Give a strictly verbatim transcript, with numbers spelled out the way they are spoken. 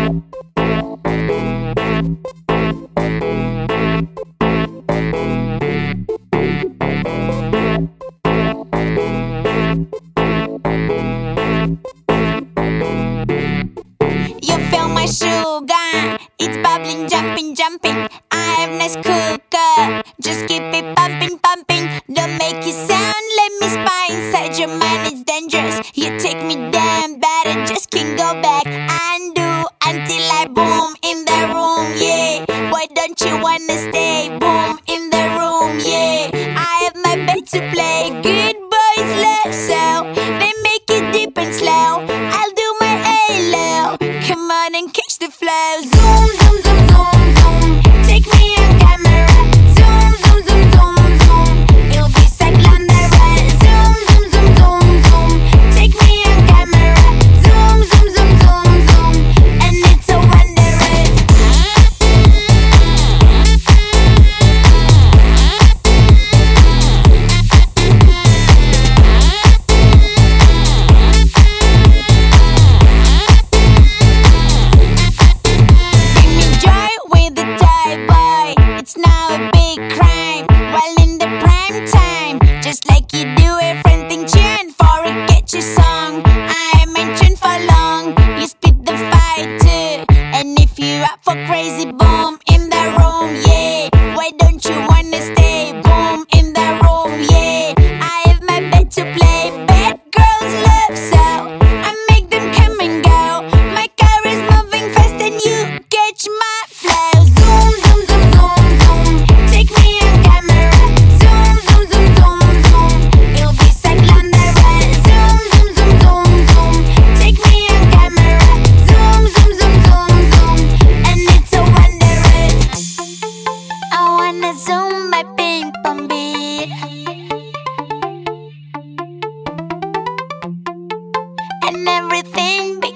You feel my sugar, it's bubbling, jumping, jumping. I have nice cooker, just keep it pumping, pumping. Don't make it sound, let me spy inside your mind, it's dangerous. You take me down, but I just can't go back. Undo until I boom in the room, yeah. Why don't you wanna stay? Boom in the room, yeah. I have my bed to play, good boys love, so they make it deep and slow. I'll do my halo, come on and catch the flow. Zoom, zoom, zoom, zoom, zoom. Take me on camera. Zoom, zoom, zoom, zoom, zoom. It'll be cyclone. Zoom, zoom, zoom, zoom, zoom. Take me on camera. Zoom, zoom, zoom, zoom, zoom. And it's so wondrous. Bring me joy with the toy boy. It's now a big crime. While in the prime time, just like you do everything tune for a catchy song. I mentioned for long, you spit the fight too. And if you're up for crazy, boom in the room, yeah. Why don't you wanna stay? Boom in the room, yeah. I have my bed to play, bad girls love, so I make them come and go. My car is moving fast and you catch my flow. Zoom, zoom, zoom, zoom, zoom. Take me on camera. Zoom, zoom, zoom, zoom, zoom. It'll be cyclone. Zoom, zoom, zoom, zoom, zoom. Take me on camera. Zoom, zoom, zoom, zoom, zoom. And it's so wondrous. I wanna zoom my ping pong beat. And everything